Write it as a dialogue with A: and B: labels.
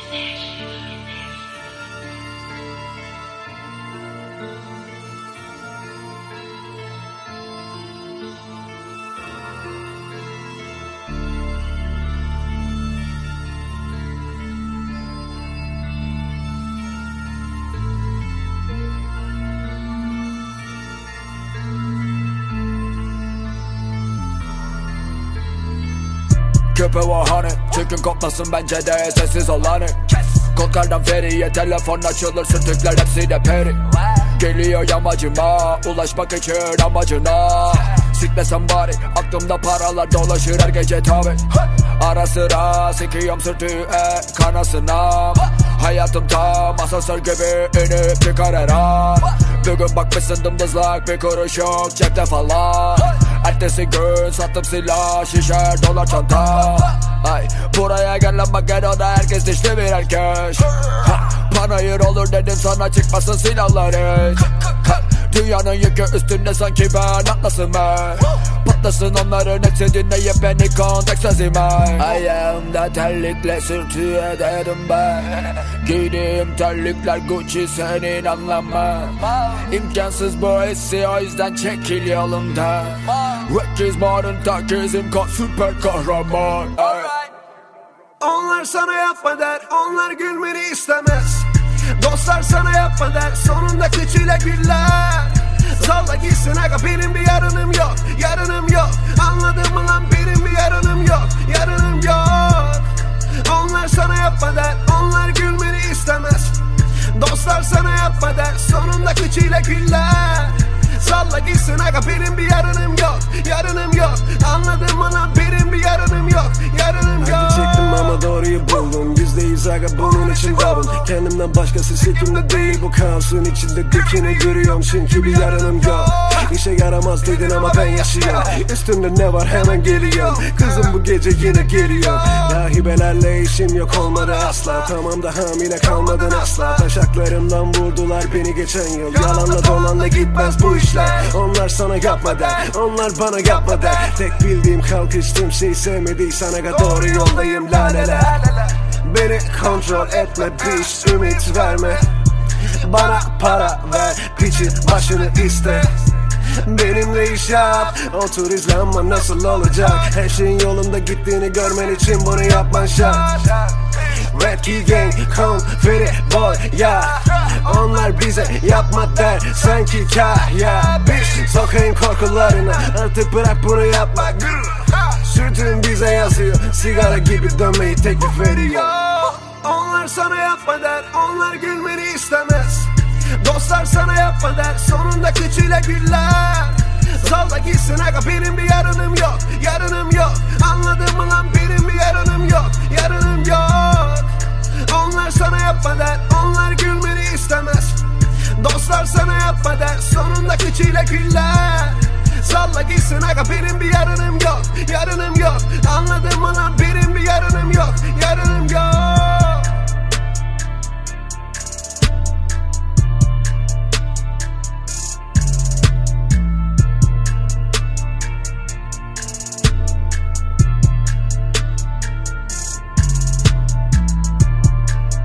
A: Küpe vahane, çekin kopmasın bence de sessiz ol hani. Kodlardan feriye telefon açılır, sürtükler hepsi de peri. Geliyor yamacıma, ulaşmak için amacına. Sikmesem bari, aklımda paralar dolaşır her gece tabi. Ara sıra sikiyorum sürtüğe kanasına. Hayatım tam asansör gibi inip çıkar her an. Bugün bakmışsın dımdızlak, bir kuruş yok cepte falan. Ertesi gün sattım silah, şişer dolar çanta. Ay, buraya gel lan bak, gel ona herkes dişli bir erkeş. Panayır olur dedim sana, çıkmasın silahları. Dünyanın yükü üstünde sanki ben atlasım ben. Patlasın onların hepsi, dinleyip beni kontek sezime. Ayağımda terlikle sürtüğe ederim ben. Giydiğim terlikler Gucci, senin anlama. İmkansız bu hissi, o yüzden çekil yolumdan. Rekiz modern takizim kal süper kahraman.
B: Onlar sana yapma der, onlar gülmeni istemez. Dostlar sana yapma der, sonunda kıçıyla güller. Salla gitsin aga, benim bir yarınım yok, yarınım yok. Anladın mı lan, benim bir yarınım yok, yarınım yok. Onlar sana yapma der, onlar gülmeni istemez. Dostlar sana yapma der, sonunda kıçıyla güller. Salla gitsin aga, benim bir yarınım yok, yarınım yok. Anladın mı lan, benim bir yarınım yok, yarınım yok.
C: Hadi çektim ama doğruyu buldum, %100 aga bunun için davun. Kendimden başkası sikimde değil, bu kaosun içinde dikine yürüyorum çünkü bir yarınım yok. İşe yaramaz dedin ama ben yaşıyorum, üstümde ne var hemen geliyorum. Kızım bu gece yine geliyor. Rahibelerle işim yok olmadı asla, tamam da hamile kalmadın asla. Taşaklarımdan vurdular beni geçen yıl, yalanla dolanla gitmez bu işler. Onlar sana yapma der, onlar bana yapma der. Tek bildiğim kalkıştığım şey sevmediysen aga doğru yoldayım laleler. Beni kontrol etme biş, ümit verme. Bana para ver, piçin başını iste. Benimle iş yap, otur izle ama nasıl olacak. Her şeyin yolunda gittiğini görmen için bunu yapman şart. Red Key Gang, Confetti Boy ya. Onlar bize yapma der sanki kahya. Bitch, sokayım korkularına, artık bırak bunu yapma. Sütün bize yazıyor, sigara gibi dönmeyi teklif veriyor.
B: Onlar sana yapma der, onlar gülmeni istemez. Dostlar sana yapma der, sonunda kıçıyla güller. Salla gitsin aga, benim bir yarınım yok, yarınım yok. Anladın mı lan, benim bir yarınım yok, yarınım yok. Onlar sana yapma der, onlar gülmeni istemez. Dostlar sana yapma der, sonunda kıçıyla güller. Salla gitsin aga, benim bir yarınım yok, yarınım